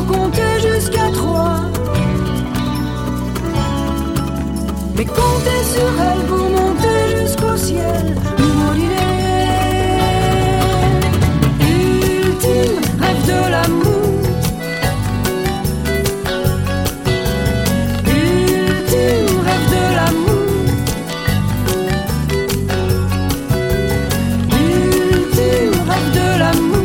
pour compter jusqu'à 3. Mais comptez sur elle pour monter jusqu'au ciel. Mon idée ultime, rêve de l'amour. Ultime, rêve de l'amour. Ultime, rêve de l'amour.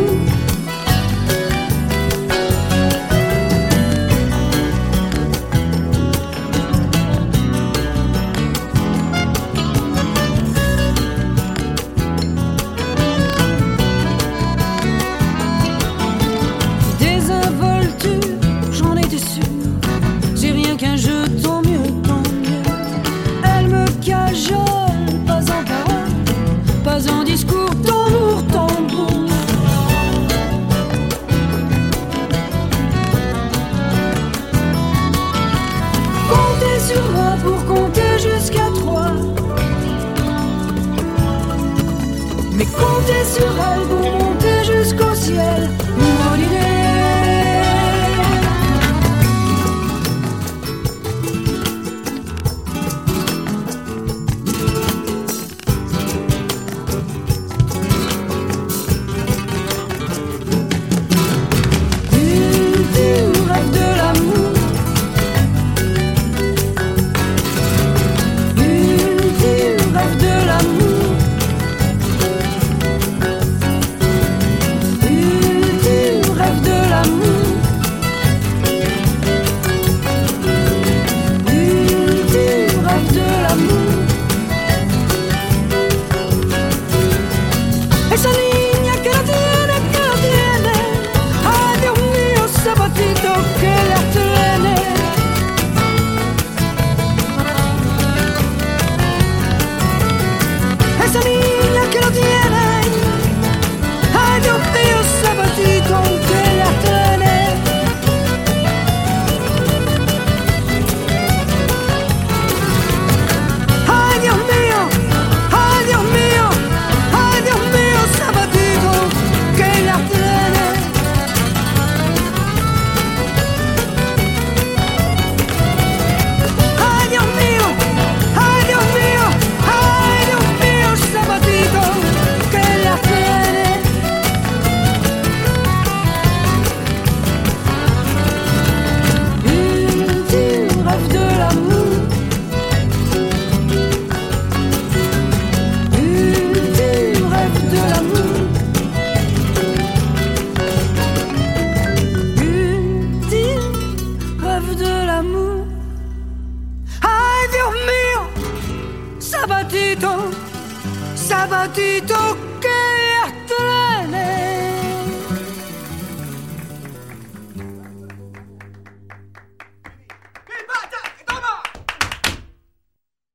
En discours, tambour, tambour. Comptez sur moi pour compter jusqu'à 3. Mais comptez sur elle pour monter jusqu'au ciel. Mon idée. Sabatito, sabatito che